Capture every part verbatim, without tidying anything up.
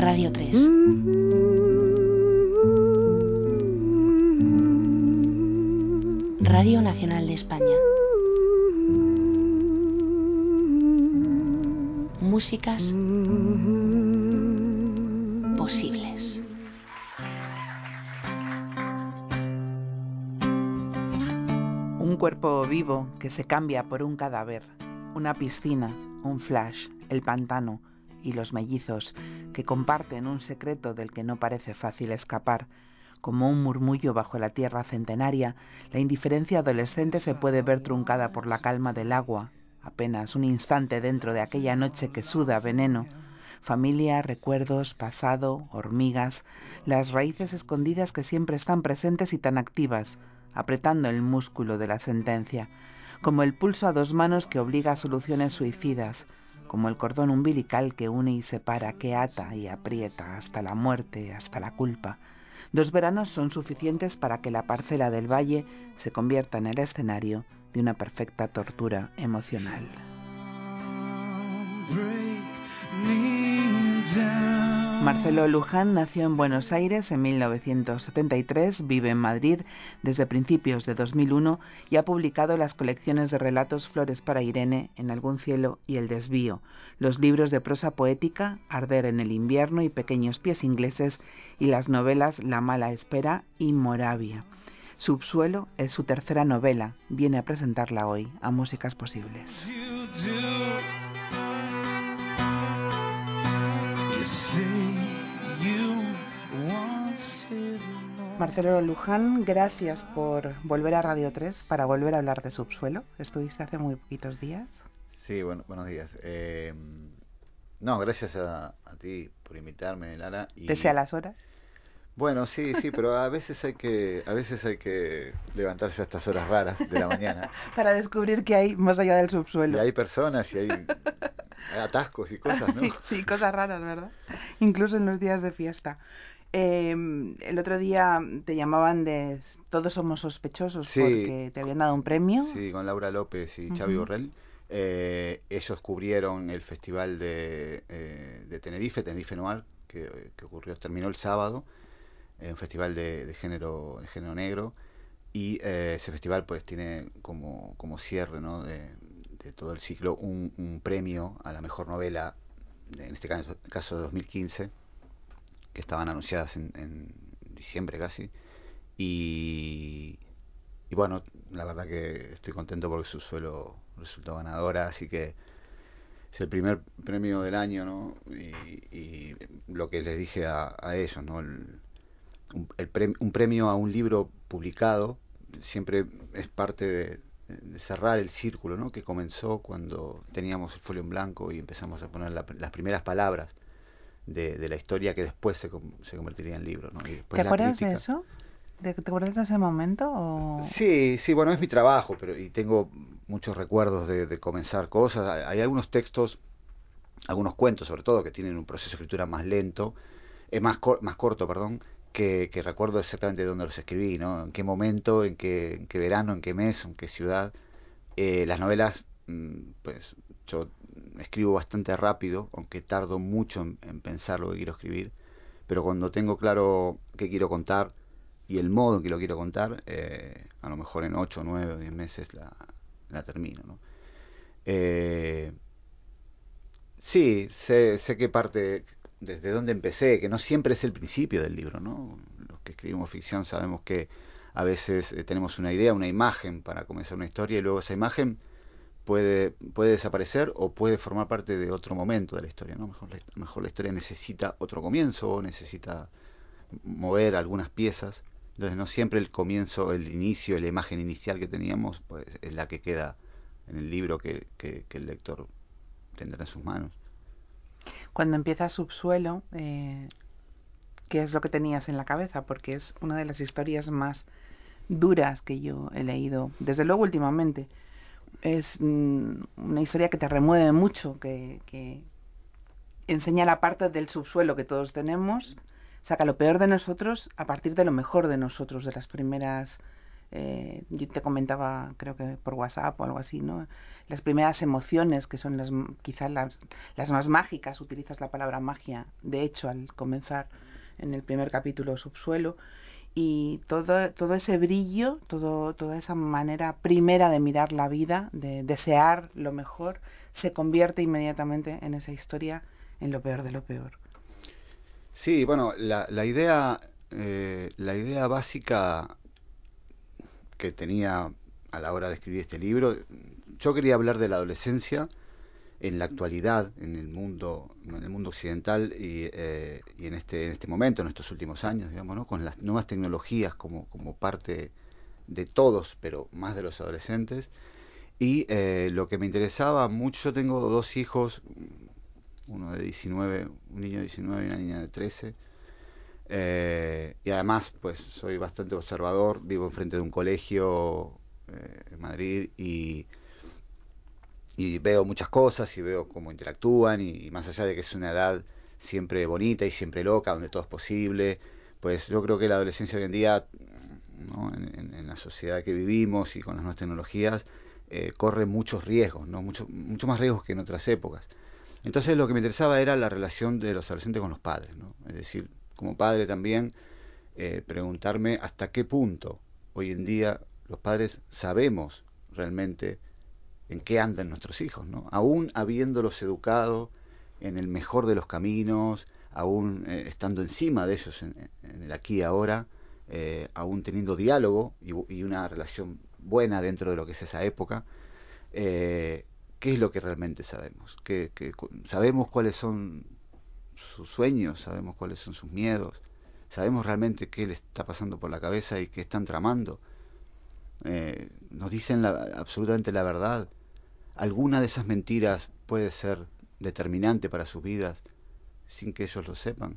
Radio tres. Radio Nacional de España. Músicas posibles. Un cuerpo vivo que se cambia por un cadáver, una piscina, un flash, el pantano y los mellizos que comparten un secreto del que no parece fácil escapar. Como un murmullo bajo la tierra centenaria, la indiferencia adolescente se puede ver truncada por la calma del agua, apenas un instante dentro de aquella noche que suda veneno. Familia, recuerdos, pasado, hormigas, las raíces escondidas que siempre están presentes y tan activas, apretando el músculo de la sentencia, como el pulso a dos manos que obliga a soluciones suicidas, como el cordón umbilical que une y separa, que ata y aprieta hasta la muerte, hasta la culpa. Dos veranos son suficientes para que la parcela del valle se convierta en el escenario de una perfecta tortura emocional. Marcelo Luján nació en Buenos Aires en mil novecientos setenta y tres, vive en Madrid desde principios de dos mil uno y ha publicado las colecciones de relatos Flores para Irene, En algún cielo y El desvío, los libros de prosa poética Arder en el invierno y Pequeños pies ingleses y las novelas La mala espera y Moravia. Subsuelo es su tercera novela, viene a presentarla hoy a Músicas Posibles. Marcelo Luján, gracias por volver a Radio tres para volver a hablar de Subsuelo. Estuviste hace muy poquitos días. Sí, bueno, buenos días. Eh, no, gracias a, a ti por invitarme, Lara. Y, Pese a las horas. Bueno, sí, sí, pero a veces hay que, a veces hay que levantarse a estas horas raras de la mañana. Para descubrir qué hay más allá del subsuelo. Y hay personas y hay, hay atascos y cosas, ¿no? Sí, cosas raras, ¿verdad? Incluso en los días de fiesta. Eh, el otro día te llamaban de Todos somos sospechosos, sí, porque te habían dado un premio. Sí, con Laura López y uh-huh. Xavi Borrell. Eh, ellos cubrieron el festival de, eh, de Tenerife, Tenerife Noir, que, que ocurrió, terminó el sábado, eh, un festival de, de género de género negro, y eh, ese festival pues tiene como, como cierre, ¿no?, de, de todo el ciclo un, un premio a la mejor novela, en este caso, caso de dos mil quince, que estaban anunciadas en, en diciembre casi, y, y bueno, la verdad que estoy contento porque Subsuelo resultó ganadora, así que es el primer premio del año, ¿no? Y, y lo que les dije a, a ellos, ¿no? El, un, el premio, un premio a un libro publicado siempre es parte de, de cerrar el círculo, ¿no?, que comenzó cuando teníamos el folio en blanco y empezamos a poner la, las primeras palabras De, de la historia que después se, se convertiría en libro, ¿no? Y después ¿Te acuerdas la crítica... de eso? ¿Te, ¿Te acuerdas de ese momento? O... Sí, sí, bueno, es mi trabajo, pero y tengo muchos recuerdos de, de comenzar cosas. Hay, hay algunos textos, algunos cuentos sobre todo, que tienen un proceso de escritura más lento, eh, más, cor, más corto, perdón, que, que recuerdo exactamente dónde los escribí, ¿no? En qué momento, en qué, en qué verano, en qué mes, en qué ciudad. Eh, las novelas, pues yo escribo bastante rápido, aunque tardo mucho en, en pensar lo que quiero escribir, pero cuando tengo claro qué quiero contar y el modo en que lo quiero contar, eh, a lo mejor en ocho, nueve o diez meses la, la termino, ¿no? Eh, sí, sé, sé qué parte, desde dónde empecé, que no siempre es el principio del libro, ¿no? Los que escribimos ficción sabemos que a veces eh, tenemos una idea, una imagen para comenzar una historia y luego esa imagen puede, puede desaparecer o puede formar parte de otro momento de la historia, ¿no? Mejor la, mejor la historia necesita otro comienzo, necesita mover algunas piezas. Entonces no siempre el comienzo, el inicio, la imagen inicial que teníamos, pues es la que queda en el libro que, que, que el lector tendrá en sus manos. Cuando empieza Subsuelo, eh, ¿qué es lo que tenías en la cabeza? Porque es una de las historias más duras que yo he leído, desde luego últimamente. Es mmm, una historia que te remueve mucho, que, que enseña la parte del subsuelo que todos tenemos, saca lo peor de nosotros a partir de lo mejor de nosotros, de las primeras Eh, yo te comentaba, creo que por WhatsApp o algo así, ¿no? Las primeras emociones, que son las quizás las, las más mágicas, utilizas la palabra magia, de hecho, al comenzar en el primer capítulo, Subsuelo, y todo, todo ese brillo, todo, toda esa manera primera de mirar la vida, de desear lo mejor, se convierte inmediatamente en esa historia en lo peor de lo peor. Sí, bueno, la, la idea, eh, la idea básica que tenía a la hora de escribir este libro, yo quería hablar de la adolescencia en la actualidad, en el mundo, en el mundo occidental y, eh, y en este, en este momento, en estos últimos años, digamos, ¿no? Con las nuevas tecnologías como, como parte de todos, pero más de los adolescentes. Y eh, lo que me interesaba mucho, yo tengo dos hijos, uno de diecinueve, un niño de diecinueve y una niña de trece. Eh, y además, pues soy bastante observador, vivo enfrente de un colegio eh, en Madrid y, y veo muchas cosas y veo cómo interactúan y, y más allá de que es una edad siempre bonita y siempre loca, donde todo es posible, pues yo creo que la adolescencia hoy en día, ¿no? en, en, en la sociedad que vivimos y con las nuevas tecnologías, eh, corre muchos riesgos, ¿no? Mucho, mucho más riesgos que en otras épocas. Entonces lo que me interesaba era la relación de los adolescentes con los padres, ¿no? Es decir, como padre también, eh, preguntarme hasta qué punto hoy en día los padres sabemos realmente en qué andan nuestros hijos, ¿no? Aún habiéndolos educado en el mejor de los caminos, aún eh, estando encima de ellos en, en el aquí y ahora, eh, aún teniendo diálogo y, y, una relación buena dentro de lo que es esa época, eh, ¿qué es lo que realmente sabemos? ¿Qué, qué, ¿Sabemos cuáles son sus sueños? ¿Sabemos cuáles son sus miedos? ¿Sabemos realmente qué le está pasando por la cabeza y qué están tramando? Eh, ¿Nos dicen la, absolutamente la verdad? ¿Alguna de esas mentiras puede ser determinante para sus vidas sin que ellos lo sepan?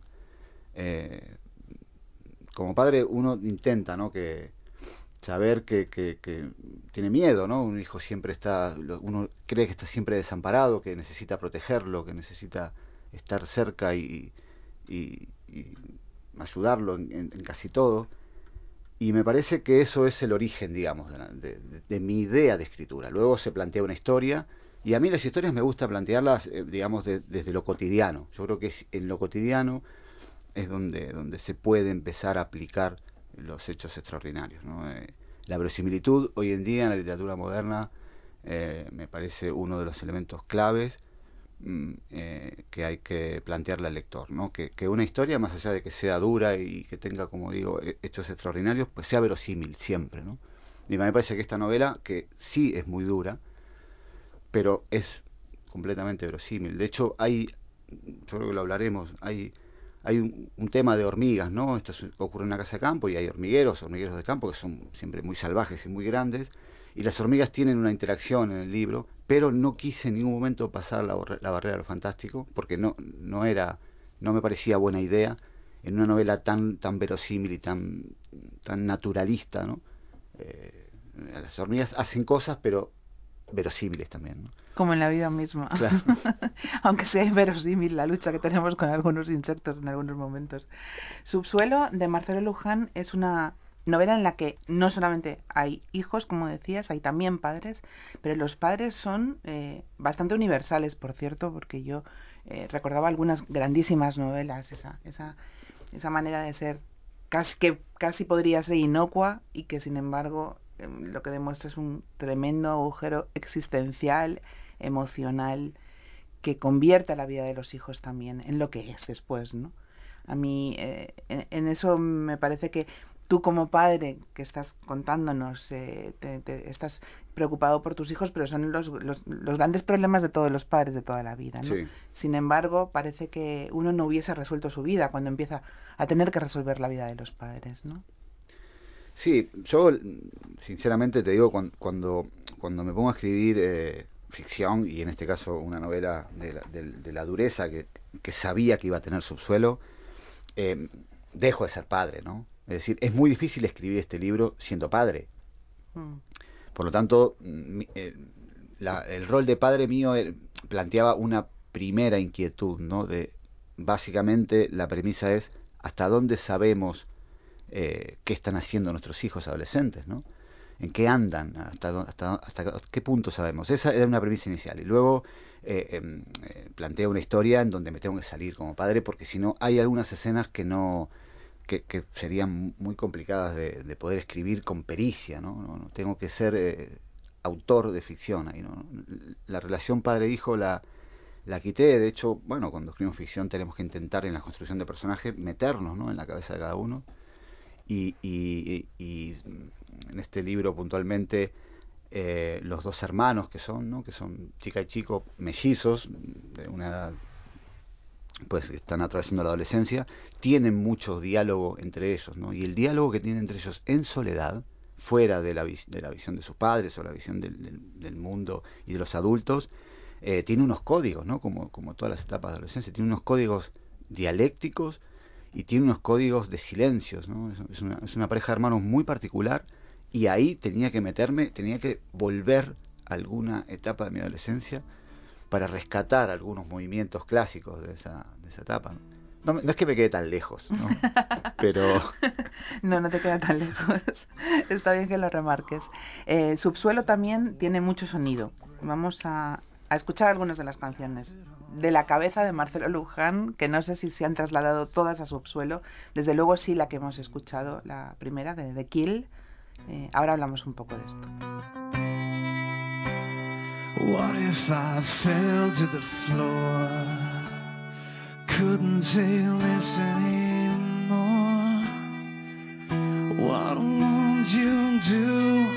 Eh, como padre uno intenta, ¿no? que saber que, que, que tiene miedo, ¿no? Un hijo siempre está, uno cree que está siempre desamparado, que necesita protegerlo, que necesita estar cerca y, y, y ayudarlo en, en, en casi todo. Y me parece que eso es el origen, digamos, de, de, de mi idea de escritura. Luego se plantea una historia, y a mí las historias me gusta plantearlas, eh, digamos, de, desde lo cotidiano. Yo creo que es, en lo cotidiano es donde, donde se puede empezar a aplicar los hechos extraordinarios, ¿no? Eh, la verosimilitud hoy en día en la literatura moderna eh, me parece uno de los elementos claves mm, eh, que hay que plantearle al lector, ¿no? Que, que una historia, más allá de que sea dura y que tenga, como digo, hechos extraordinarios, pues sea verosímil siempre, ¿no? Y me parece que esta novela, que sí es muy dura, pero es completamente verosímil. De hecho, hay, yo creo que lo hablaremos, hay, hay un, un tema de hormigas, ¿no? Esto es, ocurre en una casa de campo y hay hormigueros, hormigueros de campo que son siempre muy salvajes y muy grandes, y las hormigas tienen una interacción en el libro, pero no quise en ningún momento pasar la, la barrera de lo fantástico, porque no, no era, no me parecía buena idea en una novela tan, tan verosímil y tan, tan naturalista, ¿no? Eh, las hormigas hacen cosas, pero verosímiles también, ¿no? Como en la vida misma. Claro. Aunque sea inverosímil la lucha que tenemos con algunos insectos en algunos momentos. Subsuelo, de Marcelo Luján, es una novela en la que no solamente hay hijos, como decías, hay también padres, pero los padres son eh, bastante universales, por cierto, porque yo eh, recordaba algunas grandísimas novelas, esa, esa, esa manera de ser casi, que casi podría ser inocua y que sin embargo eh, lo que demuestra es un tremendo agujero existencial, emocional, que convierte la vida de los hijos también en lo que es después, ¿no? A mí eh, en, en, eso me parece que tú como padre que estás contándonos, eh, te, te, estás preocupado por tus hijos, pero son los, los, los grandes problemas de todos los padres de toda la vida, ¿no? Sí. Sin embargo, parece que uno no hubiese resuelto su vida cuando empieza a tener que resolver la vida de los padres, ¿no? Sí, yo sinceramente te digo, cuando, cuando, cuando me pongo a escribir eh, ficción, y en este caso una novela de la, de, de la dureza que, que sabía que iba a tener Subsuelo, eh, dejo de ser padre, ¿no? Es decir, es muy difícil escribir este libro siendo padre. Mm. Por lo tanto, mi, eh, la, el rol de padre mío eh, planteaba una primera inquietud, ¿no? De, básicamente la premisa es hasta dónde sabemos eh, qué están haciendo nuestros hijos adolescentes, ¿no? en qué andan, hasta, hasta, hasta qué punto sabemos. Esa era una premisa inicial. Y luego eh, eh, planteo una historia en donde me tengo que salir como padre, porque si no hay algunas escenas que no que, que serían muy complicadas de, de poder escribir con pericia, ¿no? No, no tengo que ser eh, autor de ficción ahí, ¿no? La relación padre-hijo la, la quité. De hecho, bueno, cuando escribimos ficción tenemos que intentar en la construcción de personajes meternos, ¿no?, en la cabeza de cada uno. Y, y, y, y en este libro puntualmente eh, los dos hermanos que son, ¿no?, que son chica y chico, mellizos, de una edad, pues están atravesando la adolescencia, tienen mucho diálogo entre ellos, ¿no? Y el diálogo que tienen entre ellos en soledad, fuera de la, de la visión de sus padres o la visión del, del, del mundo y de los adultos, eh, tiene unos códigos, ¿no?, como, como todas las etapas de la adolescencia, tiene unos códigos dialécticos y tiene unos códigos de silencios, ¿no? Es, es, una, es una pareja de hermanos muy particular, y ahí tenía que meterme, tenía que volver a alguna etapa de mi adolescencia para rescatar algunos movimientos clásicos de esa, de esa etapa, ¿no? No, no es que me quede tan lejos, ¿no? Pero... No, no te queda tan lejos. Está bien que lo remarques. Eh, Subsuelo también tiene mucho sonido. Vamos a, a escuchar algunas de las canciones de la cabeza de Marcelo Luján, que no sé si se han trasladado todas a Subsuelo. Desde luego sí, la que hemos escuchado, la primera de The Kill. Eh, ahora hablamos un poco de esto. What if I fell to the floor? Couldn't take this anymore. What would you do?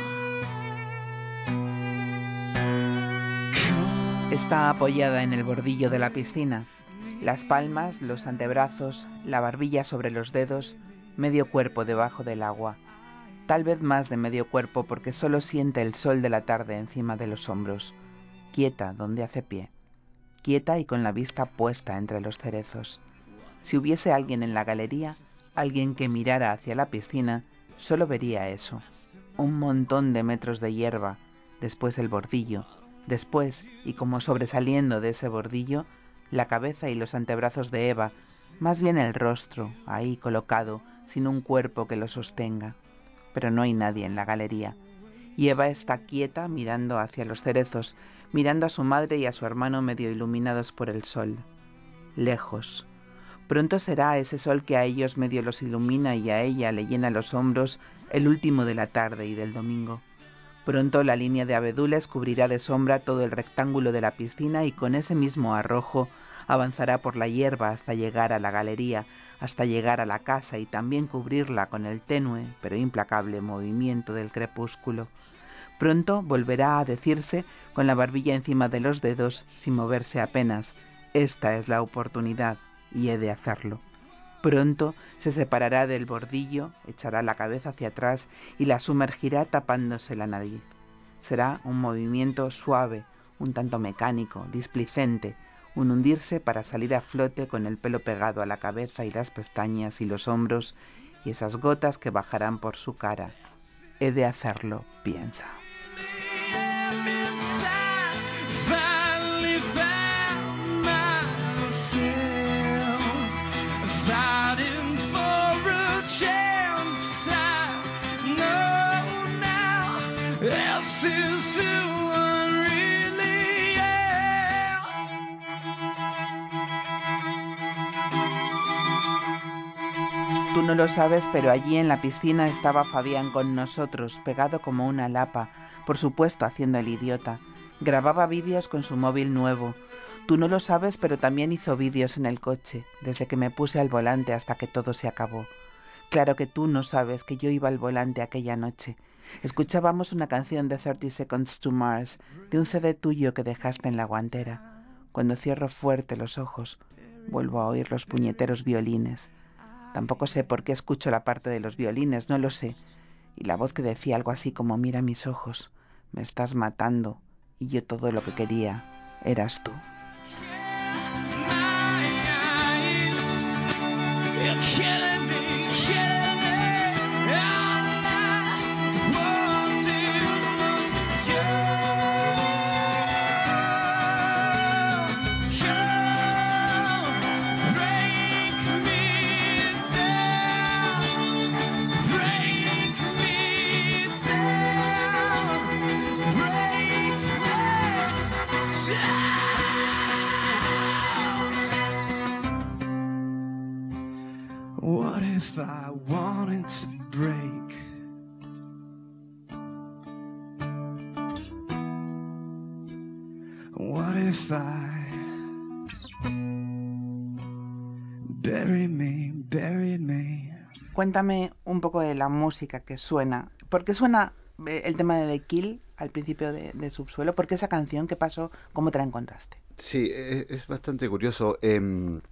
Está apoyada en el bordillo de la piscina. Las palmas, los antebrazos, la barbilla sobre los dedos, medio cuerpo debajo del agua. Tal vez más de medio cuerpo, porque solo siente el sol de la tarde encima de los hombros. Quieta donde hace pie. Quieta y con la vista puesta entre los cerezos. Si hubiese alguien en la galería, alguien que mirara hacia la piscina, solo vería eso. Un montón de metros de hierba, después el bordillo, después, y como sobresaliendo de ese bordillo, la cabeza y los antebrazos de Eva, más bien el rostro, ahí colocado, sin un cuerpo que lo sostenga. Pero no hay nadie en la galería. Y Eva está quieta mirando hacia los cerezos, mirando a su madre y a su hermano medio iluminados por el sol. Lejos. Pronto será ese sol que a ellos medio los ilumina y a ella le llena los hombros, el último de la tarde y del domingo. Pronto la línea de abedules cubrirá de sombra todo el rectángulo de la piscina y con ese mismo arrojo avanzará por la hierba hasta llegar a la galería, hasta llegar a la casa y también cubrirla con el tenue pero implacable movimiento del crepúsculo. Pronto volverá a decirse, con la barbilla encima de los dedos, sin moverse apenas: esta es la oportunidad y he de hacerlo. Pronto se separará del bordillo, echará la cabeza hacia atrás y la sumergirá tapándose la nariz. Será un movimiento suave, un tanto mecánico, displicente, un hundirse para salir a flote con el pelo pegado a la cabeza y las pestañas y los hombros y esas gotas que bajarán por su cara. He de hacerlo, piensa. Tú no lo sabes, pero allí en la piscina estaba Fabián con nosotros, pegado como una lapa, por supuesto haciendo el idiota. Grababa vídeos con su móvil nuevo. Tú no lo sabes, pero también hizo vídeos en el coche, desde que me puse al volante hasta que todo se acabó. Claro que tú no sabes que yo iba al volante aquella noche. Escuchábamos una canción de thirty seconds to Mars, de un C D tuyo que dejaste en la guantera. Cuando cierro fuerte los ojos, vuelvo a oír los puñeteros violines. Tampoco sé por qué escucho la parte de los violines, no lo sé. Y la voz que decía algo así como: mira mis ojos, me estás matando. Y yo todo lo que quería eras tú. What if I wanted to break? What if I bury me, bury me? Cuéntame un poco de la música que suena. ¿Por qué suena eh, el tema de The Kill al principio de, de Subsuelo? ¿Por qué esa canción? ¿Qué pasó? ¿Cómo te la encontraste? Sí, es, es bastante curioso. Eh,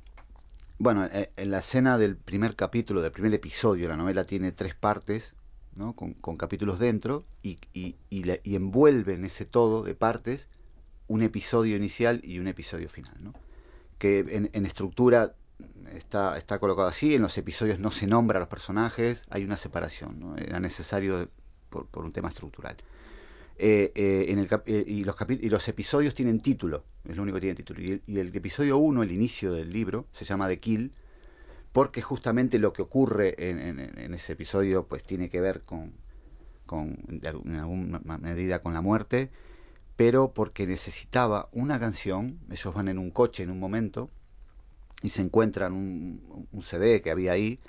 bueno, eh, en la escena del primer capítulo, del primer episodio, la novela tiene tres partes, ¿no? Con, con capítulos dentro y, y, y, la- y envuelve en ese todo de partes un episodio inicial y un episodio final, ¿no? Que en, en estructura está, está colocado así, en los episodios no se nombra a los personajes, hay una separación, ¿no? Era necesario por, por un tema estructural. Eh, eh, en el cap- eh, y, los capi- y los episodios tienen título, es lo único que tiene título. Y el, y el episodio uno, el inicio del libro, se llama The Kill, porque justamente lo que ocurre en, en- en ese episodio pues tiene que ver con, con de algún- en alguna medida con la muerte, pero porque necesitaba una canción. Ellos van en un coche en un momento y se encuentran un, un C D que había ahí,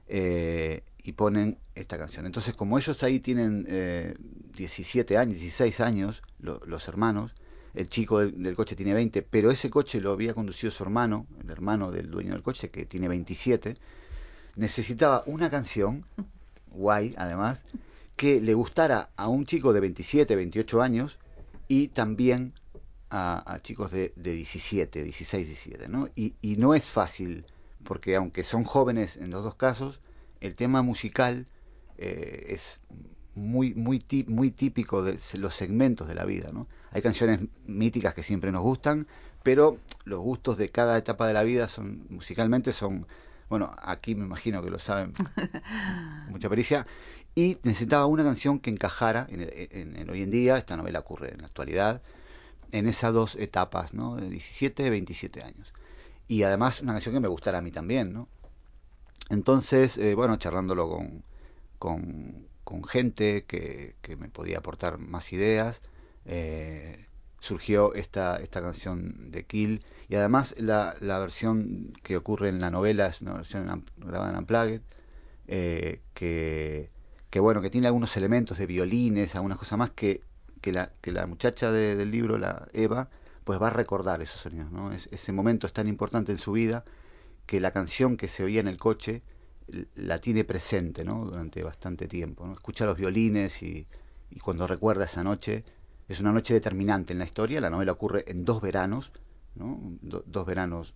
eh, y ponen esta canción. Entonces, como ellos ahí tienen eh, diecisiete años, dieciséis años, lo, los hermanos, el chico del, del coche tiene veinte, pero ese coche lo había conducido su hermano, el hermano del dueño del coche, que tiene veintisiete, necesitaba una canción, guay además, que le gustara a un chico de veintisiete, veintiocho años y también a, a chicos de, de diecisiete, dieciséis, diecisiete, ¿no? Y, y no es fácil, porque aunque son jóvenes en los dos casos, el tema musical eh, es muy, muy, tí- muy típico de los segmentos de la vida, ¿no? Hay canciones míticas que siempre nos gustan, pero los gustos de cada etapa de la vida son musicalmente son, bueno, aquí me imagino que lo saben con mucha pericia, y necesitaba una canción que encajara en el, en el hoy en día. Esta novela ocurre en la actualidad, en esas dos etapas, ¿no? De diecisiete, veintisiete años. Y además una canción que me gustara a mí también, ¿no? Entonces, eh, bueno, charlándolo con, con, con gente que, que me podía aportar más ideas, eh, surgió esta, esta canción de Kill. Y además la, la versión que ocurre en la novela es una versión am- grabada en Unplugged, eh, que, que bueno, que tiene algunos elementos de violines, algunas cosas más que, que, la, que la muchacha de- del libro, la Eva, pues va a recordar esos sonidos, ¿no? Es- ese momento es tan importante en su vida que la canción que se oía en el coche l- la tiene presente, ¿no? Durante bastante tiempo, ¿no? Escucha los violines y, y cuando recuerda esa noche, es una noche determinante en la historia. La novela ocurre en dos veranos, ¿no? Do- dos veranos.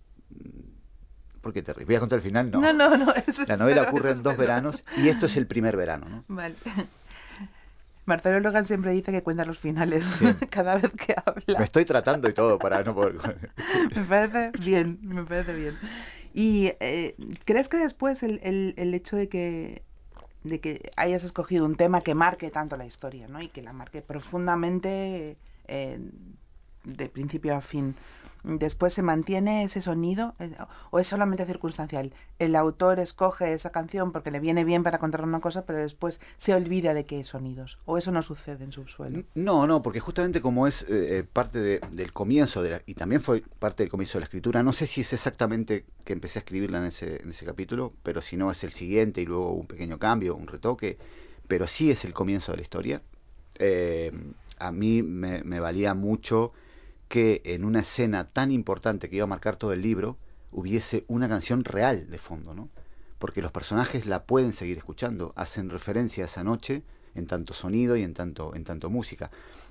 ¿Por qué te ríes? ¿Voy a contar el final? No. No, no, no, eso La novela espero, ocurre eso en dos espero. veranos y esto es el primer verano, ¿no? Vale. Marcelo Logan siempre dice que cuenta los finales Sí. cada vez que Me habla. estoy tratando y todo para no poder... Me parece bien, me parece bien. ¿Y eh, crees que después el, el, el hecho de que, de que hayas escogido un tema que marque tanto la historia, ¿no? Y que la marque profundamente, eh, de principio a fin, después se mantiene ese sonido, eh, o es solamente circunstancial? El autor escoge esa canción porque le viene bien para contar una cosa, pero después se olvida de que hay sonidos, o eso no sucede en Subsuelo. No, no, porque justamente como es eh, eh, parte de- del comienzo de la- y también fue parte del comienzo de la escritura, no sé si es exactamente que empecé a escribirla en ese, en ese capítulo, pero si no es el siguiente y luego un pequeño cambio, un retoque, pero sí es el comienzo de la historia. Eh, a mí me, me valía mucho que en una escena tan importante que iba a marcar todo el libro hubiese una canción real de fondo, ¿no? Porque los personajes la pueden seguir escuchando, hacen referencia a esa noche en tanto sonido y en tanto, en tanto música.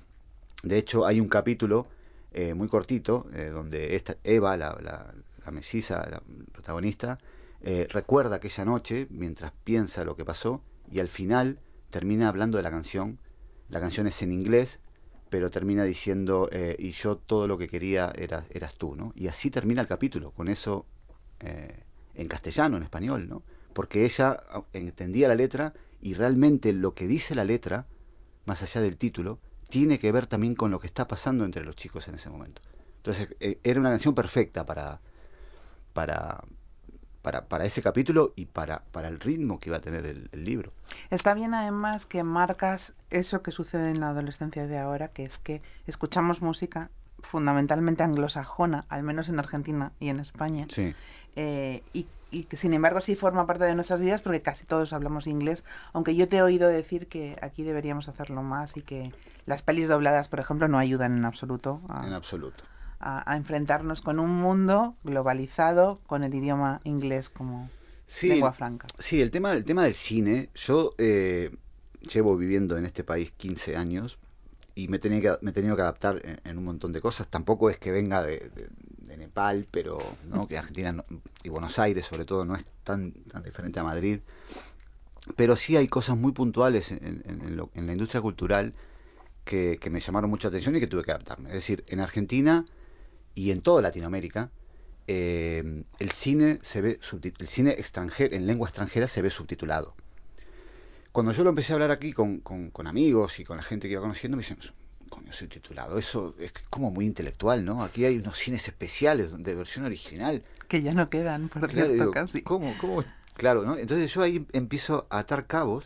De hecho, hay un capítulo eh, muy cortito eh, donde esta Eva, la, la, la melliza, la protagonista, eh, recuerda aquella noche mientras piensa lo que pasó y al final termina hablando de la canción. La canción es en inglés, pero termina diciendo, eh, y yo todo lo que quería era, eras tú, ¿no? Y así termina el capítulo, con eso eh, en castellano, en español, ¿no? Porque ella ah, entendía la letra y realmente lo que dice la letra, más allá del título, tiene que ver también con lo que está pasando entre los chicos en ese momento. Entonces, eh, era una canción perfecta para, para, para, para ese capítulo y para, para el ritmo que iba a tener el, el libro. Está bien además que marcas eso que sucede en la adolescencia de ahora, que es que escuchamos música fundamentalmente anglosajona, al menos en Argentina y en España. Sí. Eh, y, y que sin embargo sí forma parte de nuestras vidas porque casi todos hablamos inglés, aunque yo te he oído decir que aquí deberíamos hacerlo más y que las pelis dobladas, por ejemplo, no ayudan en absoluto a, En absoluto. a, a enfrentarnos con un mundo globalizado con el idioma inglés como Sí, lengua franca. sí, el tema, el tema del cine, yo eh, llevo viviendo en este país quince años y me, tenía que, me he tenido que adaptar en, en un montón de cosas. Tampoco es que venga de, de, de Nepal, pero ¿no? Que Argentina no, y Buenos Aires sobre todo no es tan, tan diferente a Madrid. Pero sí hay cosas muy puntuales en, en, en, lo, en la industria cultural que, que me llamaron mucha atención y que tuve que adaptarme. Es decir, en Argentina y en toda Latinoamérica, eh, el cine se ve el cine extranjero en lengua extranjera se ve subtitulado. Cuando yo lo empecé a hablar aquí con, con, con amigos y con la gente que iba conociendo, me dicen, coño, subtitulado, eso es como muy intelectual, ¿no? Aquí hay unos cines especiales de versión original. Que ya no quedan, por Claro, cierto, digo, casi. ¿cómo, cómo? Claro, ¿no? Entonces yo ahí empiezo a atar cabos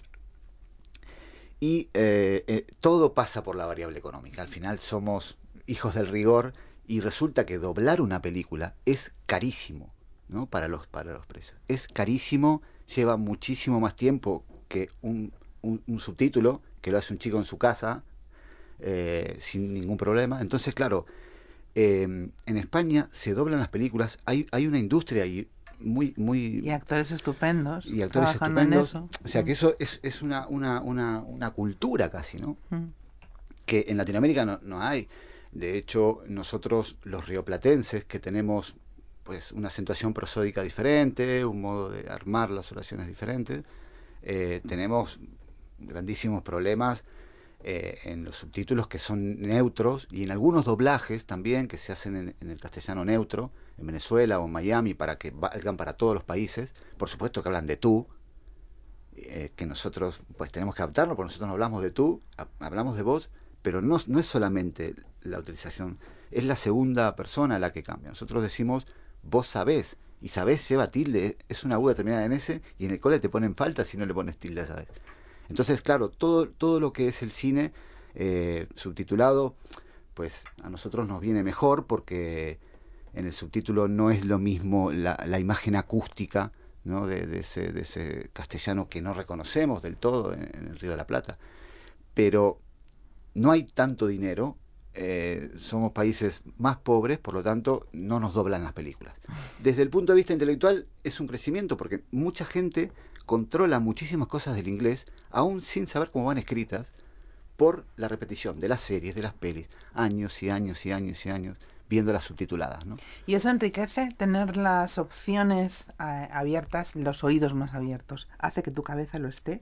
y eh, eh, todo pasa por la variable económica. Al final somos hijos del rigor y resulta que doblar una película es carísimo, ¿no? Para los, para los precios. Es carísimo, lleva muchísimo más tiempo que un, un, un subtítulo, que lo hace un chico en su casa, eh, sin ningún problema. Entonces, claro, eh, en España se doblan las películas, hay, hay una industria ahí muy, muy... Y actores estupendos Y actores trabajando en estupendos. eso. O sea Mm. que eso es, es una, una, una, una cultura casi, ¿no? Mm. Que en Latinoamérica no, no hay. De hecho, nosotros los rioplatenses, que tenemos pues una acentuación prosódica diferente, un modo de armar las oraciones diferentes, eh, tenemos grandísimos problemas eh, en los subtítulos que son neutros y en algunos doblajes también que se hacen en, en el castellano neutro, en Venezuela o en Miami, para que valgan para todos los países. Por supuesto que hablan de tú, eh, que nosotros pues tenemos que adaptarlo, porque nosotros no hablamos de tú, hablamos de vos, pero no, no es solamente la utilización, es la segunda persona la que cambia. Nosotros decimos vos sabés, y sabés lleva tilde, es una U determinada en ese, y en el cole te ponen falta si no le pones tilde a sabés. Entonces, claro, todo, todo lo que es el cine eh, subtitulado, pues a nosotros nos viene mejor porque en el subtítulo no es lo mismo la, la imagen acústica, ¿no? de, de, ese, de ese castellano que no reconocemos del todo en, en el Río de la Plata. Pero no hay tanto dinero, eh, somos países más pobres, por lo tanto no nos doblan las películas. Desde el punto de vista intelectual es un crecimiento porque mucha gente controla muchísimas cosas del inglés aún sin saber cómo van escritas por la repetición de las series, de las pelis, años y años y años y años viéndolas subtituladas, ¿no? Y eso enriquece, tener las opciones eh, abiertas, los oídos más abiertos, hace que tu cabeza lo esté.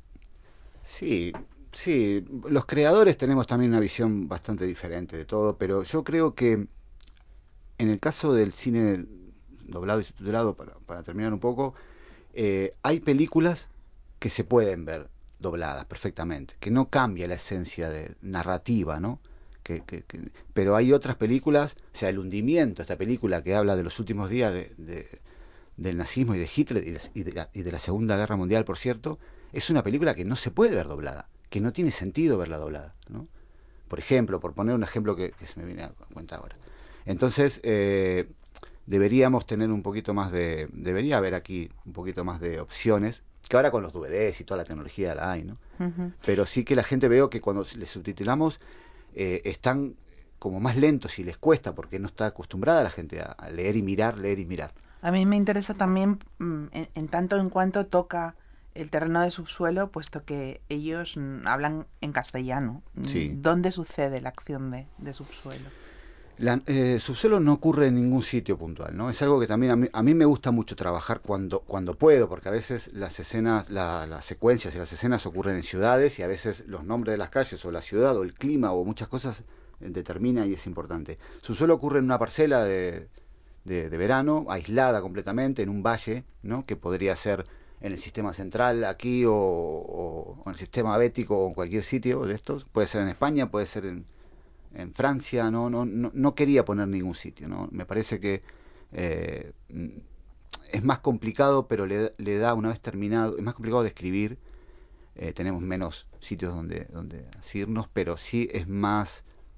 Sí, sí, los creadores tenemos también una visión bastante diferente de todo, pero yo creo que en el caso del cine doblado y subtitulado, para, para terminar un poco, eh, hay películas que se pueden ver dobladas perfectamente, que no cambia la esencia de narrativa, ¿no? Que, que, que, pero hay otras películas, o sea, El hundimiento, esta película que habla de los últimos días de, de, del nazismo y de Hitler y de, y, de la, y de la Segunda Guerra Mundial, por cierto, es una película que no se puede ver doblada, que no tiene sentido verla doblada, ¿no? Por ejemplo, por poner un ejemplo que, que se me viene a cuenta ahora. Entonces, eh, deberíamos tener un poquito más de, debería haber aquí un poquito más de opciones, que ahora con los D V Ds y toda la tecnología la hay, ¿no? Uh-huh. Pero sí que la gente veo que cuando les subtitulamos eh, están como más lentos y les cuesta porque no está acostumbrada la gente a, a leer y mirar, leer y mirar. A mí me interesa también, mm, en, en tanto en cuanto toca el terreno de subsuelo, puesto que ellos mm, hablan en castellano. Sí. ¿Dónde sucede la acción de, de subsuelo? La, eh, subsuelo no ocurre en ningún sitio puntual, ¿no? Es algo que también a mí, a mí me gusta mucho trabajar cuando, cuando puedo, porque a veces las escenas, la, las secuencias y las escenas ocurren en ciudades y a veces los nombres de las calles o la ciudad o el clima o muchas cosas eh, determina y es importante. Subsuelo ocurre en una parcela de, de, de verano, aislada completamente, en un valle, ¿no? Que podría ser en el sistema central aquí o, o, o en el sistema bético o en cualquier sitio de estos. Puede ser en España, puede ser en en Francia, no, no, no, no quería poner ningún sitio, ¿no? Me parece que eh, es más complicado, pero le, le da una vez terminado, es más complicado de escribir, eh, tenemos menos sitios donde, donde asirnos, pero sí es más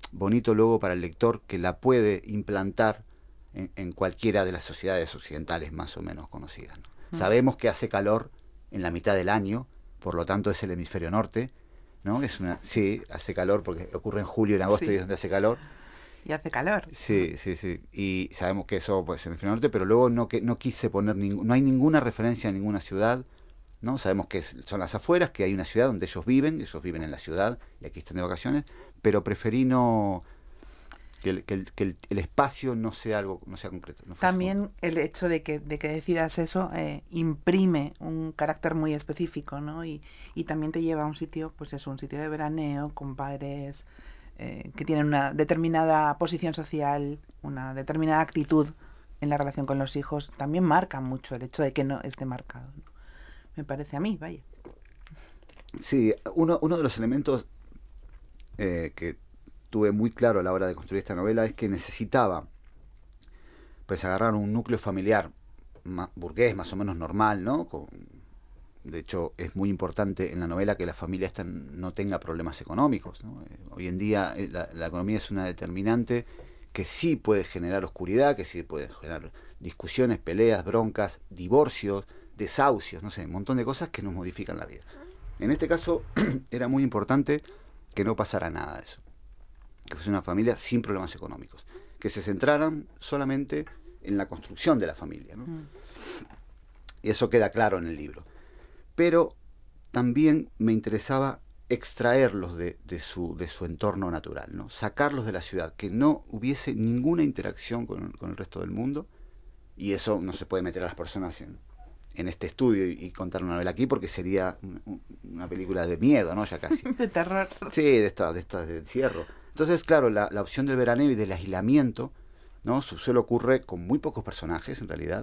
bonito luego para el lector que la puede implantar en, en cualquiera de las sociedades occidentales más o menos conocidas, ¿no? Mm. Sabemos que hace calor en la mitad del año, por lo tanto es el hemisferio norte, ¿no? Es una, sí, hace calor porque ocurre en julio y en agosto, sí. Y es donde hace calor. Y hace calor. Sí, sí, sí. Y sabemos que eso pues, es el hemisferio norte, pero luego no, que, no quise poner, ningún, no hay ninguna referencia a ninguna ciudad, ¿no? Sabemos que son las afueras, que hay una ciudad donde ellos viven, ellos viven en la ciudad y aquí están de vacaciones, pero preferí no... Que, el, que, el, que el, el espacio no sea algo, no sea concreto. No También como... el hecho de que, de que decidas eso eh, imprime un carácter muy específico, ¿no? Y, y también te lleva a un sitio, pues es un sitio de veraneo, con padres eh, que tienen una determinada posición social, una determinada actitud en la relación con los hijos. También marca mucho el hecho de que no esté marcado, ¿no? Me parece a mí, vaya. Sí, uno, uno de los elementos eh, que tuve muy claro a la hora de construir esta novela es que necesitaba pues agarrar un núcleo familiar ma, burgués más o menos normal, ¿no? Con, de hecho es muy importante en la novela que la familia esta no tenga problemas económicos, ¿no? Eh, hoy en día eh, la, la economía es una determinante que sí puede generar oscuridad, que sí puede generar discusiones, peleas, broncas, divorcios, desahucios, no sé, un montón de cosas que nos modifican la vida. En este caso era muy importante que no pasara nada de eso, que fuese una familia sin problemas económicos, que se centraran solamente en la construcción de la familia, ¿no? Mm. Y eso queda claro en el libro. Pero también me interesaba extraerlos de, de, su, de su entorno natural, ¿no? Sacarlos de la ciudad, que no hubiese ninguna interacción con, con el resto del mundo, y eso no se puede meter a las personas en, en este estudio y, y contar una novela aquí porque sería un, una película de miedo, ¿no? Ya casi. De terror. Sí, de esta, de esta de encierro. Entonces, claro, la, la opción del veraneo y del aislamiento, ¿no? Suele ocurre con muy pocos personajes en realidad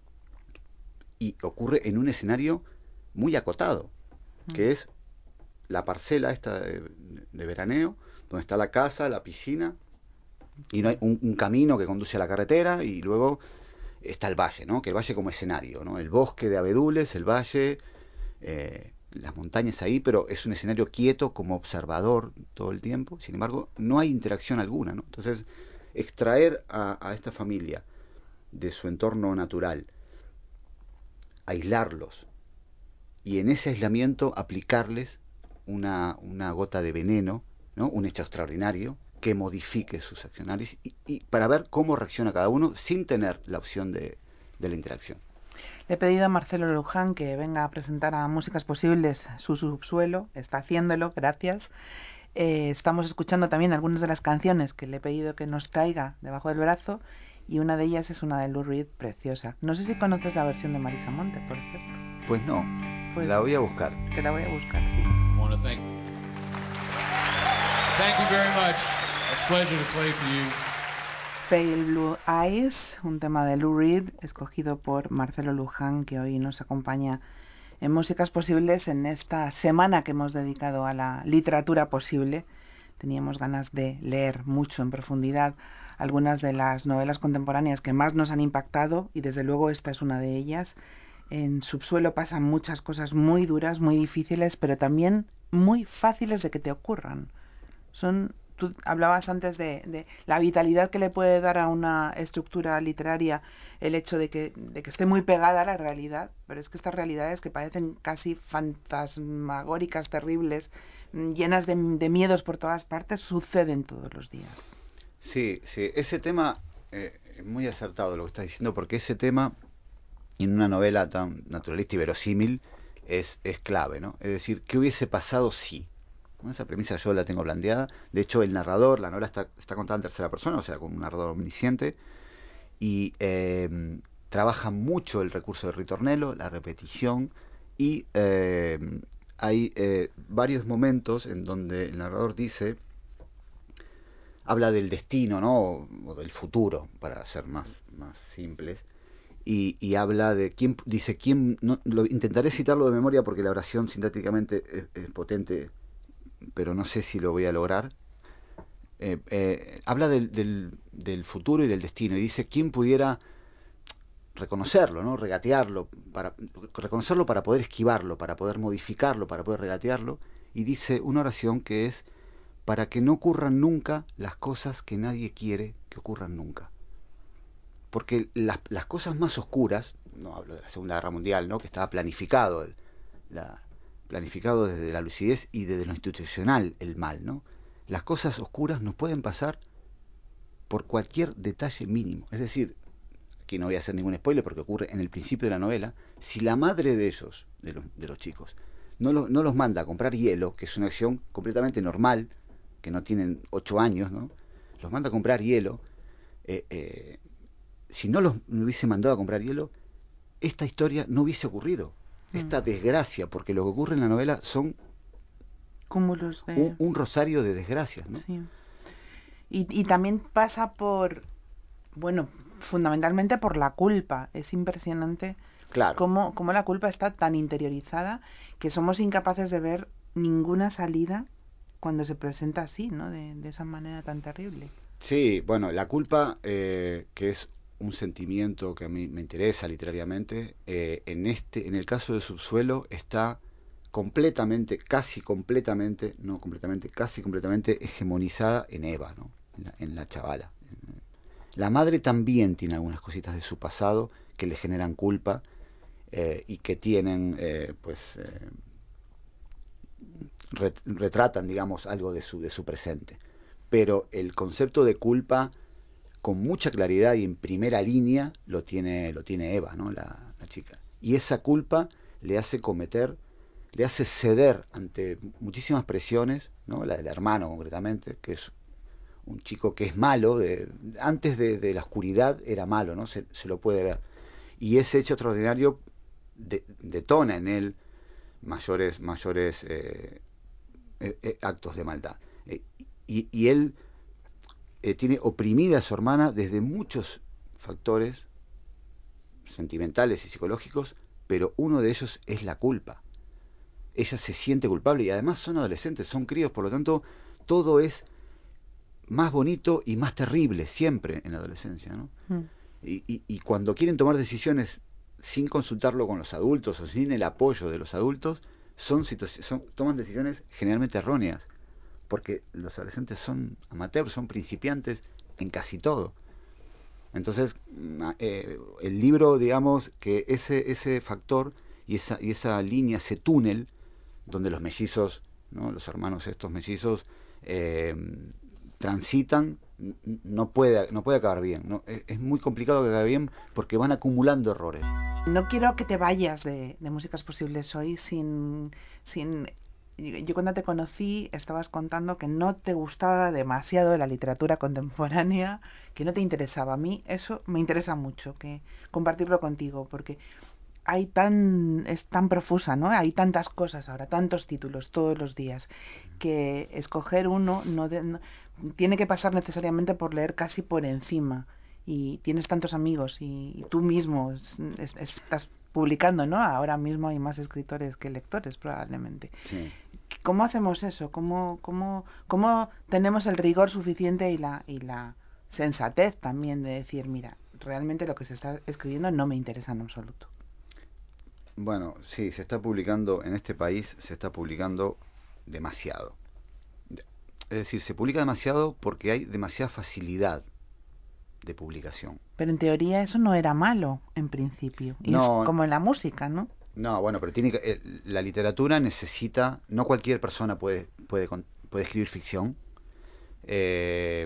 y ocurre en un escenario muy acotado, que es la parcela esta de, de veraneo, donde está la casa, la piscina, y no hay un, un camino que conduce a la carretera, y luego está el valle, ¿no? Que el valle como escenario, ¿no? El bosque de abedules, el valle, eh, las montañas ahí, pero es un escenario quieto como observador todo el tiempo. Sin embargo, no hay interacción alguna, ¿no? Entonces, extraer a, a esta familia de su entorno natural, aislarlos, y en ese aislamiento aplicarles una, una gota de veneno, ¿no? Un hecho extraordinario que modifique sus accionarios y, y para ver cómo reacciona cada uno sin tener la opción de, de la interacción. Le he pedido a Marcelo Luján que venga a presentar a Músicas Posibles su subsuelo. Está haciéndolo, gracias. Eh, estamos escuchando también algunas de las canciones que le he pedido que nos traiga debajo del brazo, y una de ellas es una de Lou Reed preciosa. No sé si conoces la versión de Marisa Monte, por cierto. Pues no, pues la voy a buscar. Te la voy a buscar, sí. I thank, thank you very much. It's a pleasure to play for you. Pale Blue Eyes, un tema de Lou Reed, escogido por Marcelo Luján, que hoy nos acompaña en Músicas Posibles en esta semana que hemos dedicado a la literatura posible. Teníamos ganas de leer mucho en profundidad algunas de las novelas contemporáneas que más nos han impactado, y desde luego esta es una de ellas. En Subsuelo pasan muchas cosas muy duras, muy difíciles, pero también muy fáciles de que te ocurran. Son... Tú hablabas antes de, de la vitalidad que le puede dar a una estructura literaria el hecho de que, de que esté muy pegada a la realidad, pero es que estas realidades que parecen casi fantasmagóricas, terribles, llenas de, de miedos por todas partes, suceden todos los días. Sí, sí, ese tema eh, es muy acertado lo que estás diciendo, porque ese tema en una novela tan naturalista y verosímil es, es clave, ¿no? Es decir, ¿qué hubiese pasado si? Esa premisa yo la tengo planteada. De hecho, el narrador, la novela está, está contada en tercera persona, o sea, con un narrador omnisciente, y eh, trabaja mucho el recurso del ritornello, la repetición, y eh, hay eh, varios momentos en donde el narrador dice, habla del destino, ¿no? O, o del futuro, para ser más, más simples, y, y habla de quién, dice, quién, no, lo, intentaré citarlo de memoria porque la oración sintácticamente es, es potente, pero no sé si lo voy a lograr. Eh, eh, habla del, del, del futuro y del destino, y dice, ¿quién pudiera reconocerlo, ¿no? Regatearlo, para, reconocerlo para poder esquivarlo, para poder modificarlo, para poder regatearlo? Y dice una oración que es, para que no ocurran nunca las cosas que nadie quiere que ocurran nunca. Porque las, las cosas más oscuras, no hablo de la Segunda Guerra Mundial, ¿no? Que estaba planificado, el, la, planificado desde la lucidez y desde lo institucional el mal, ¿no? Las cosas oscuras nos pueden pasar por cualquier detalle mínimo. Es decir, aquí no voy a hacer ningún spoiler porque ocurre en el principio de la novela, si la madre de ellos, de los, de los chicos, no, lo, no los manda a comprar hielo, que es una acción completamente normal, que no tienen ocho años, ¿no? Los manda a comprar hielo, eh, eh, si no los hubiese mandado a comprar hielo, esta historia no hubiese ocurrido. Mm. Esta desgracia, porque lo que ocurre en la novela son cúmulos de... un, un rosario de desgracias, ¿no? Sí. Y, y también pasa por, bueno, fundamentalmente por la culpa. Es impresionante claro. cómo, cómo la culpa está tan interiorizada que somos incapaces de ver ninguna salida cuando se presenta así, ¿no? De, de esa manera tan terrible. Sí, bueno, la culpa, eh, que es un sentimiento que a mí me interesa literariamente, eh, en este, en el caso de Subsuelo está completamente, casi completamente, no completamente, casi completamente hegemonizada en Eva, ¿no? En la, en la chavala. La madre también tiene algunas cositas de su pasado que le generan culpa eh, y que tienen, eh, pues, eh, retratan, digamos, algo de su, de su presente. Pero el concepto de culpa con mucha claridad y en primera línea lo tiene, lo tiene Eva, ¿no? la, la chica. Y esa culpa le hace cometer, le hace ceder ante muchísimas presiones, ¿no? La del hermano concretamente, que es un chico que es malo, de, antes de, de la oscuridad era malo, ¿no? Se, se lo puede ver. Y ese hecho extraordinario de, detona en él mayores, mayores eh, eh, actos de maldad. Eh, y, y él eh, tiene oprimida a su hermana desde muchos factores sentimentales y psicológicos, pero uno de ellos es la culpa. Ella se siente culpable y además son adolescentes, son críos, por lo tanto todo es más bonito y más terrible siempre en la adolescencia, ¿no? Mm. Y, y, y cuando quieren tomar decisiones sin consultarlo con los adultos o sin el apoyo de los adultos, son, son toman decisiones generalmente erróneas, porque los adolescentes son amateurs, son principiantes en casi todo. Entonces, eh, el libro, digamos, que ese, ese factor y esa, y esa línea, ese túnel, donde los mellizos, ¿no? Los hermanos estos mellizos, eh, transitan, no puede, no puede acabar bien, ¿no? Es, es muy complicado que acabe bien porque van acumulando errores. No quiero que te vayas de, de Músicas Posibles hoy sin, sin... Yo cuando te conocí estabas contando que no te gustaba demasiado la literatura contemporánea, que no te interesaba. A mí eso me interesa mucho, que compartirlo contigo, porque hay tan es tan profusa, ¿no? Hay tantas cosas ahora, tantos títulos todos los días, que escoger uno no, de, no tiene que pasar necesariamente por leer casi por encima. Y tienes tantos amigos y, y tú mismo es, es, estás publicando, ¿no? Ahora mismo hay más escritores que lectores probablemente. Sí. ¿Cómo hacemos eso? ¿Cómo, cómo, cómo tenemos el rigor suficiente y la, y la sensatez también de decir, mira, realmente lo que se está escribiendo no me interesa en absoluto? Bueno, sí, se está publicando, en este país se está publicando demasiado. Es decir, se publica demasiado porque hay demasiada facilidad de publicación. Pero en teoría eso no era malo en principio. Y no, es como en la música, ¿no? No, bueno, pero tiene que, eh, la literatura necesita, no cualquier persona puede, puede, puede escribir ficción. Eh,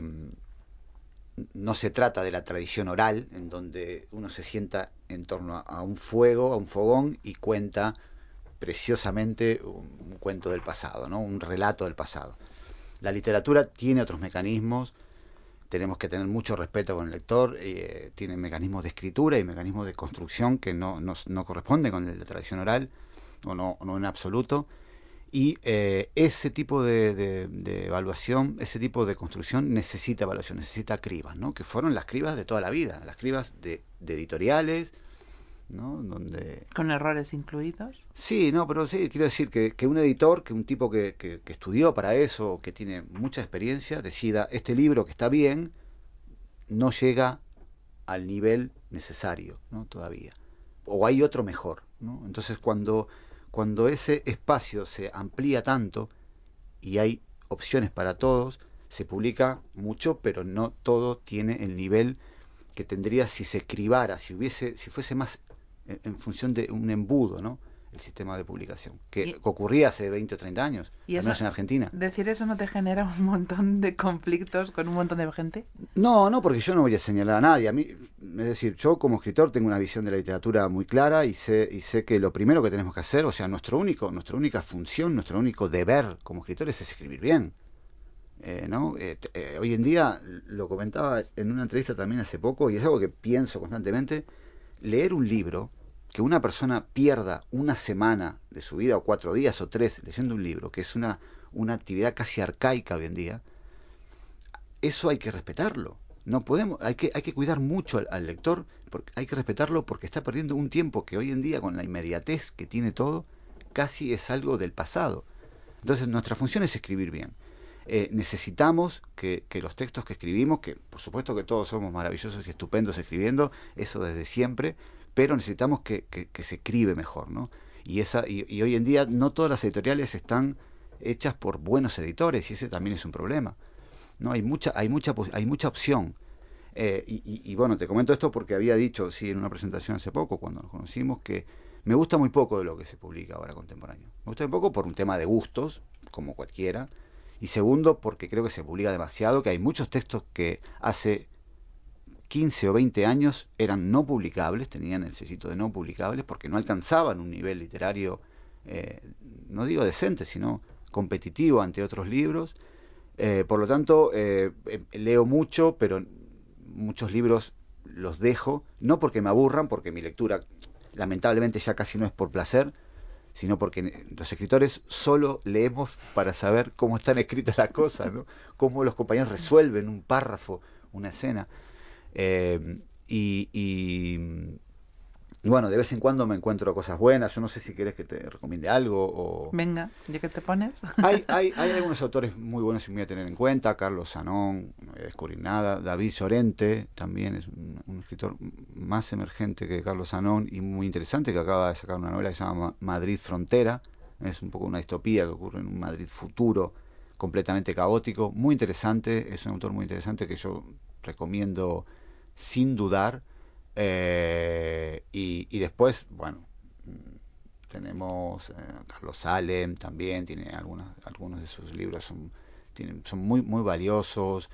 no se trata de la tradición oral, en donde uno se sienta en torno a, a un fuego, a un fogón, y cuenta preciosamente un, un cuento del pasado, ¿no? Un relato del pasado. La literatura tiene otros mecanismos. Tenemos que tener mucho respeto con el lector, eh, tiene mecanismos de escritura y mecanismos de construcción que no, no, no corresponden con la tradición oral, o no, no en absoluto, y eh, ese tipo de, de, de evaluación, ese tipo de construcción necesita evaluación, necesita cribas, ¿no? Que fueron las cribas de toda la vida, las cribas de, de editoriales, ¿no? Donde... ¿Con errores incluidos? Sí, no, pero sí, quiero decir que, que un editor, que un tipo que, que, que estudió para eso, que tiene mucha experiencia, decida, este libro que está bien, no llega al nivel necesario, ¿no? Todavía. O hay otro mejor, ¿no? Entonces cuando, cuando ese espacio se amplía tanto y hay opciones para todos, se publica mucho, pero no todo tiene el nivel que tendría si se escribara, si hubiese, si fuese más en, en función de un embudo, ¿no? El sistema de publicación, que Y- ocurría hace veinte o treinta años, ¿Y al eso, menos en Argentina. decir eso no te genera un montón de conflictos con un montón de gente? No, no, porque yo no voy a señalar a nadie. A mí, es decir, yo como escritor tengo una visión de la literatura muy clara y sé, y sé que lo primero que tenemos que hacer, o sea, nuestro único, nuestra única función, nuestro único deber como escritores es escribir bien. Eh, ¿no? Eh, t- eh, hoy en día, lo comentaba en una entrevista también hace poco, y es algo que pienso constantemente, leer un libro, que una persona pierda una semana de su vida, o cuatro días, o tres, leyendo un libro, que es una, una actividad casi arcaica hoy en día, eso hay que respetarlo. No podemos, hay que, hay que cuidar mucho al, al lector, porque hay que respetarlo porque está perdiendo un tiempo que hoy en día, con la inmediatez que tiene todo, casi es algo del pasado. Entonces, nuestra función es escribir bien. Eh, necesitamos que, que los textos que escribimos, que por supuesto que todos somos maravillosos y estupendos escribiendo, eso desde siempre, pero necesitamos que, que, que se escribe mejor, ¿no? Y, esa, y, y hoy en día no todas las editoriales están hechas por buenos editores, y ese también es un problema. No, hay mucha, hay mucha, hay mucha opción. Eh, y, y, y bueno, te comento esto porque había dicho, sí, en una presentación hace poco, cuando nos conocimos, que me gusta muy poco de lo que se publica ahora contemporáneo. Me gusta muy poco por un tema de gustos, como cualquiera, y segundo, porque creo que se publica demasiado, que hay muchos textos que hace quince o veinte años eran no publicables, tenían el sellito de no publicables, porque no alcanzaban un nivel literario, eh, no digo decente, sino competitivo ante otros libros. Eh, por lo tanto, eh, eh, leo mucho, pero muchos libros los dejo, no porque me aburran, porque mi lectura lamentablemente ya casi no es por placer, sino porque los escritores solo leemos para saber cómo están escritas las cosas, ¿no? Cómo los compañeros resuelven un párrafo, una escena. Eh, y, y, y bueno, de vez en cuando me encuentro cosas buenas. Yo no sé si querés que te recomiende algo o... Venga, ¿ya que te pones? Hay, hay, hay algunos autores muy buenos y muy a tener en cuenta. Carlos Sanón, no voy a descubrir nada. David Llorente también es un, un escritor más emergente que Carlos Sanón y muy interesante, que acaba de sacar una novela que se llama Madrid Frontera. Es un poco una distopía que ocurre en un Madrid futuro completamente caótico. Muy interesante, es un autor muy interesante que yo recomiendo sin dudar. Eh, y, y después, bueno, tenemos eh, Carlos Salem también, tiene algunos, algunos de sus libros son, tienen, son muy, muy valiosos.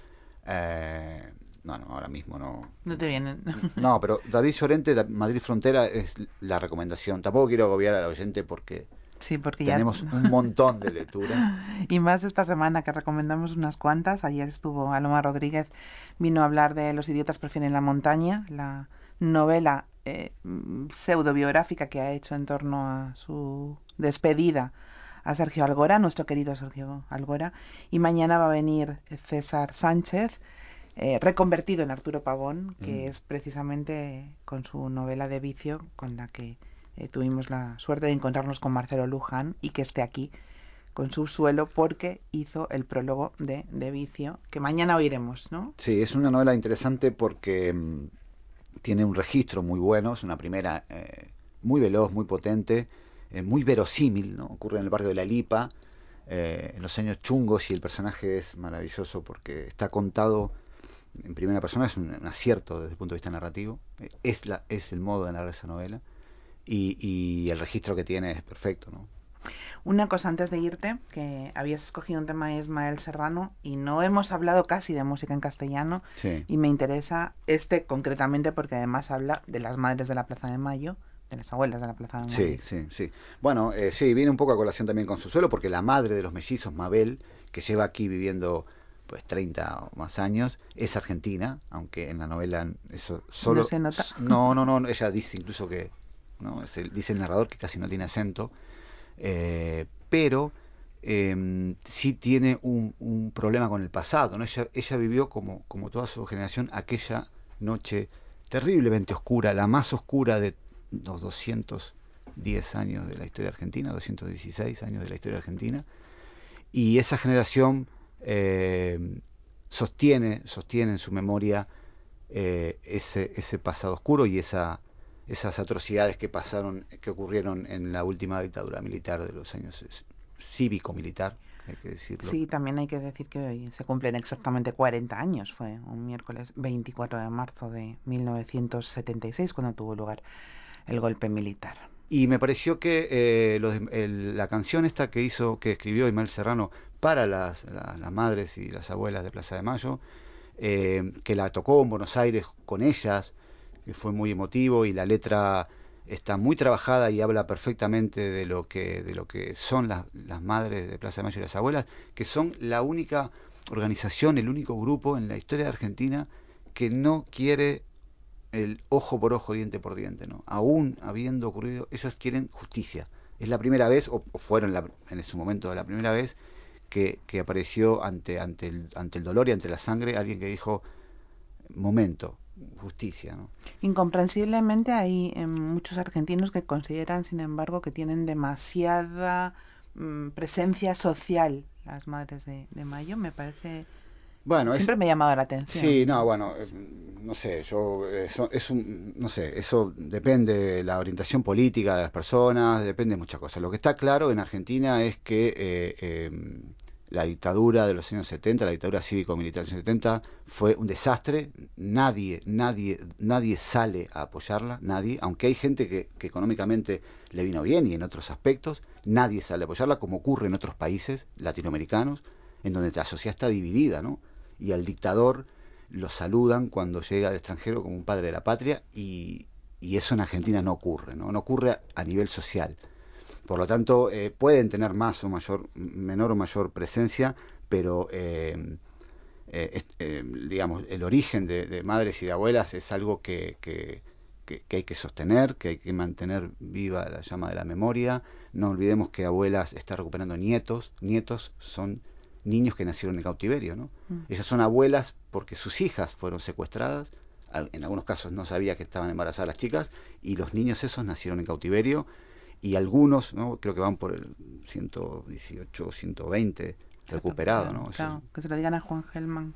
Eh, no, no, ahora mismo no. No te vienen. No, pero David Llorente, Madrid Frontera, es la recomendación. Tampoco quiero agobiar al oyente porque Sí, porque ya... tenemos un montón de lectura. Y más esta semana que recomendamos unas cuantas. Ayer estuvo Aloma Rodríguez, vino a hablar de Los idiotas prefieren la montaña, la novela eh, pseudobiográfica que ha hecho en torno a su despedida a Sergio Algora, nuestro querido Sergio Algora. Y mañana va a venir César Sánchez, eh, reconvertido en Arturo Pavón, que Mm. es precisamente con su novela de vicio con la que eh, tuvimos la suerte de encontrarnos con Marcelo Luján y que esté aquí con Subsuelo porque hizo el prólogo de, de Vicio, que mañana oiremos, ¿no? Sí, es una novela interesante porque mmm, tiene un registro muy bueno, es una primera eh, muy veloz, muy potente, eh, muy verosímil, ¿no? Ocurre en el barrio de La Lipa, eh, en los años chungos, y el personaje es maravilloso porque está contado en primera persona, es un, un acierto desde el punto de vista narrativo, eh, es, la, es el modo de narrar esa novela, y, y el registro que tiene es perfecto, ¿no? Una cosa antes de irte, que habías escogido un tema de Ismael Serrano y no hemos hablado casi de música en castellano, Sí. y me interesa este concretamente porque además habla de las madres de la Plaza de Mayo, de las abuelas de la Plaza de Mayo. Sí, sí, sí. Bueno, eh, sí, viene un poco a colación también con Subsuelo, porque la madre de los mellizos, Mabel, que lleva aquí viviendo pues treinta o más años, es argentina, aunque en la novela eso solo... No se nota. No, no, no, ella dice incluso que, ¿no? Es el, dice el narrador que casi no tiene acento, eh, pero eh, sí tiene un, un problema con el pasado, ¿no? Ella, ella vivió como, como toda su generación aquella noche terriblemente oscura, la más oscura de los doscientos diez años de la historia argentina, doscientos dieciséis años de la historia argentina, y esa generación eh, sostiene, sostiene en su memoria eh, ese, ese pasado oscuro y esa, esas atrocidades que pasaron, que ocurrieron en la última dictadura militar de los años cívico-militar, hay que decirlo. Sí, también hay que decir que hoy se cumplen exactamente cuarenta años. Fue un miércoles veinticuatro de marzo de mil novecientos setenta y seis cuando tuvo lugar el golpe militar. Y me pareció que eh, los, el, la canción esta que hizo, que escribió Ismael Serrano para las, la, las madres y las abuelas de Plaza de Mayo, eh, que la tocó en Buenos Aires con ellas, que fue muy emotivo, y la letra está muy trabajada y habla perfectamente de lo que de lo que son las, las madres de Plaza de Mayo y las abuelas, que son la única organización, el único grupo en la historia de Argentina que no quiere el ojo por ojo, diente por diente, ¿no? Aún habiendo ocurrido, ellos quieren justicia. Es la primera vez, o, o fueron la, en su momento la primera vez, que, que apareció ante, ante, el, ante el dolor y ante la sangre alguien que dijo, momento, justicia, ¿no? Incomprensiblemente hay eh, muchos argentinos que consideran, sin embargo, que tienen demasiada mm, presencia social las madres de, de Mayo. Me parece... Bueno, Siempre es, me ha llamado la atención. sí, no, bueno, eh, no sé, yo, eso, es un, no sé, eso depende de la orientación política de las personas, depende de muchas cosas. Lo que está claro en Argentina es que eh, eh, la dictadura de los años setenta, la dictadura cívico-militar de los años setenta, fue un desastre. Nadie, nadie, nadie sale a apoyarla, nadie, aunque hay gente que, que económicamente le vino bien y en otros aspectos, nadie sale a apoyarla, como ocurre en otros países latinoamericanos, en donde la sociedad está dividida, ¿no? Y al dictador lo saludan cuando llega al extranjero como un padre de la patria, y, y eso en Argentina no ocurre, ¿no? No ocurre a, a nivel social. Por lo tanto, eh, pueden tener más o mayor, menor o mayor presencia, pero eh, eh, eh, digamos, el origen de, de madres y de abuelas es algo que, que, que, que hay que sostener, que hay que mantener viva la llama de la memoria. No olvidemos que abuelas está recuperando nietos, nietos son niños que nacieron en cautiverio, ¿no? Mm. Ellas son abuelas porque sus hijas fueron secuestradas, en algunos casos no sabía que estaban embarazadas las chicas, y los niños esos nacieron en cautiverio, y algunos, ¿no? Creo que van por el ciento dieciocho, ciento veinte recuperado, ¿no? Claro, Eso es... que se lo digan a Juan Gelman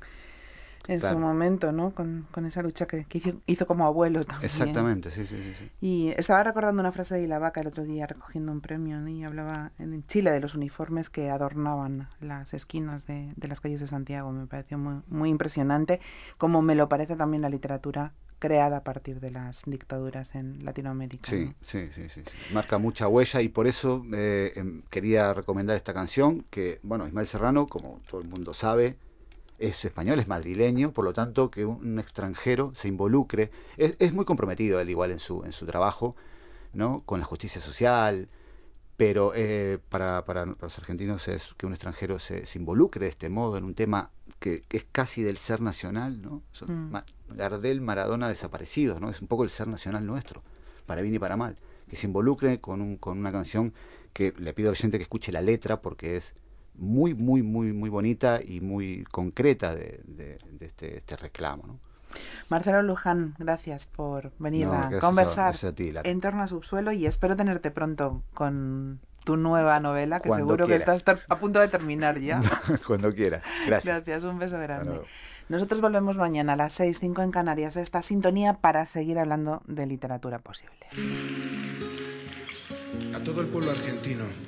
en claro. su momento, ¿no? Con, con esa lucha que, que hizo, hizo como abuelo también. Exactamente, sí, sí, sí, sí. Y estaba recordando una frase de la Vaca el otro día recogiendo un premio, ¿no? Y hablaba en Chile de los uniformes que adornaban las esquinas de, de las calles de Santiago. Me pareció muy, muy impresionante, como me lo parece también la literatura creada a partir de las dictaduras en Latinoamérica. Sí, ¿no? sí, sí, sí, sí. Marca mucha huella, y por eso eh, eh, quería recomendar esta canción que, bueno, Ismael Serrano, como todo el mundo sabe, es español, es madrileño, por lo tanto que un, un extranjero se involucre, es, es muy comprometido él igual en su, en su trabajo, ¿no? Con la justicia social, pero eh, para, para los argentinos es que un extranjero se, se involucre de este modo en un tema que, que es casi del ser nacional, ¿no? Son, mm. Gardel, Maradona desaparecidos, ¿no? Es un poco el ser nacional nuestro, para bien y para mal, que se involucre con, un, con una canción que le pido al oyente que escuche la letra, porque es muy, muy, muy, muy bonita y muy concreta de, de, de este, este reclamo, ¿no? Marcelo Luján, gracias por venir no, a conversar a, a ti, en torno a Subsuelo, y espero tenerte pronto con tu nueva novela, que Cuando seguro quiera. que estás a punto de terminar ya. Cuando quiera. Gracias. Gracias, un beso grande. Bueno. Nosotros volvemos mañana a las seis, cinco en Canarias, a esta sintonía para seguir hablando de literatura posible. A todo el pueblo argentino